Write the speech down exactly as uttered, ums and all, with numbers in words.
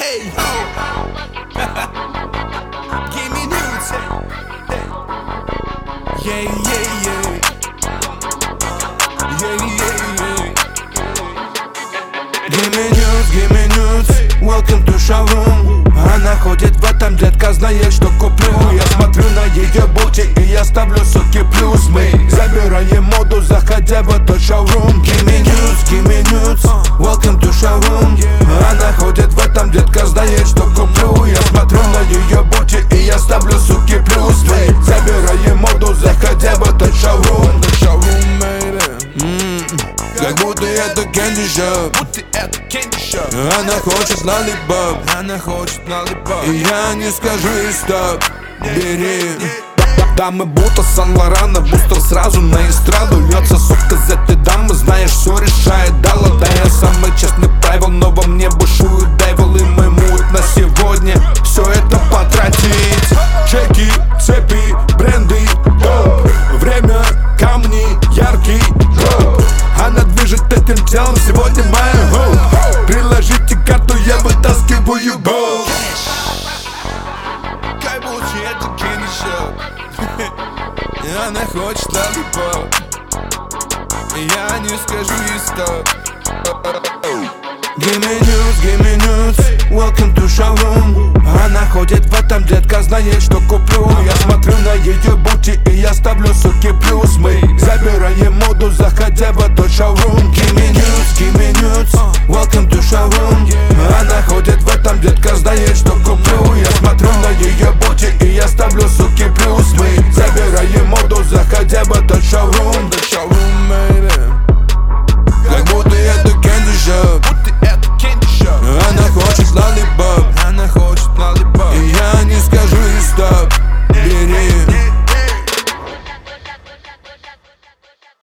Hey ho, give me nudes. Hey, yeah, yeah, yeah, yeah, yeah, yeah. Give me nudes, give me nudes, welcome to showroom. Она ходит в этом, детка, знаешь, что куплю. Я смотрю на ее бути и я ставлю суки плюс. Мы забираем моду, заходя в этот шоурум. Give me nudes, give me nudes, welcome to showroom. Она ходит в этом, детка, знаешь, что куплю. Я смотрю на ее бути и я ставлю суки плюс. Мы забираем моду, заходя в этот шоурум. Showroom, baby. Как будто это candy shop. Будто это candy shop. Она хочет lollipop, Она хочет lollipop. и я не скажу ей стоп. Бери. Дамы будто Сан-Лорана, бустер сразу на эстраду. Льется сок из этой дамы, знаешь, все решает дало. Да я самый честный правил, но во мне бушует девил. И мой мут на сегодня все это потратить. Чеки, цепи, бренды, топ. Время, камни, яркий дроп. Она движет этим телом, сегодня моя хоп. Приложите карту, я вытаскиваю гол. Как будто это candy shop. И она хочет lollipop. И я не скажу ей стоп. Give me news, give me news, welcome to showroom. Она ходит в этом, детка, знает, что куплю. Я смотрю на ее бути и я ставлю суки плюс. Мы забираем моду, за